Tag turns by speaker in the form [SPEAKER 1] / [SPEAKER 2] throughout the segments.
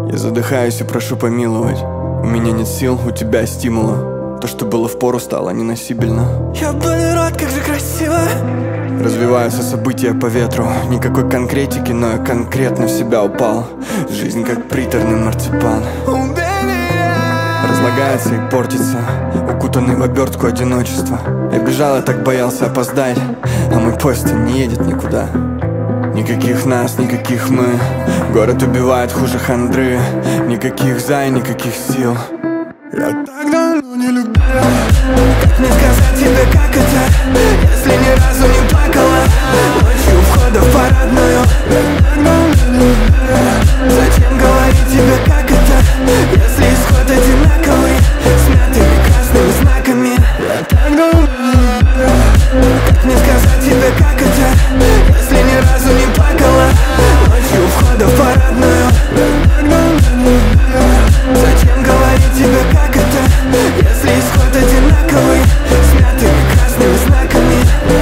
[SPEAKER 1] Я задыхаюсь и прошу помиловать. У меня нет сил, у тебя стимула. То, что было впору, стало неносибельно.
[SPEAKER 2] Ёбаный рот, как же красиво.
[SPEAKER 1] Развиваются события по ветру. Никакой конкретики, но я конкретно в себя упал. Жизнь как приторный марципан. Разлагается и портится, укутанный в обертку одиночества. Я бежал, я так боялся опоздать, а мой поезд не едет никуда. Никаких нас, никаких мы. Город убивает хуже хандры. Никаких за и никаких сил.
[SPEAKER 2] Я так давно не любил. Как мне сказать тебе, как это, если ни разу не плакала ночью у входа в парадную? Я так давно не любил. Зачем говорить тебе, как это, если исход одинаковый, смятыми красными знаками? Я так давно не любил. Как мне сказать тебе, как это, если ни разу не плакала ночью у входа в парадную? Я так давно не любил. Зачем говорить тебе, как это, если исход одинаковый, смятыми красными знаками?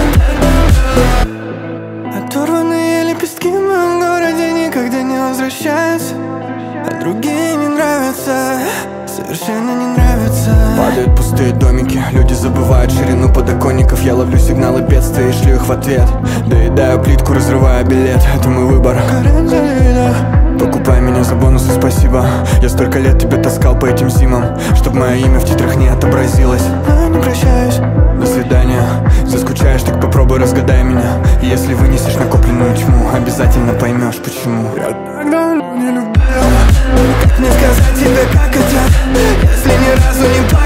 [SPEAKER 2] Оторванные лепестки в моем городе никогда не возвращаются, а другие не нравятся, совершенно не нравятся.
[SPEAKER 1] Падают пустые домики, люди забывают ширину подоконников. Я ловлю сигналы бедствия и шлю их в ответ. Доедаю плитку, разрываю билет, это мой выбор. Покупай меня за бонусы, спасибо. Я столько лет тебя таскал по этим зимам, чтоб мое имя в титрах не отобразилось.
[SPEAKER 2] Но я не прощаюсь.
[SPEAKER 1] До свидания. Заскучаешь, так попробуй разгадай меня. И если вынесешь накопленную тьму, обязательно поймешь почему.
[SPEAKER 2] Я так давно не любил. Как мне сказать тебе, как это, если ни разу не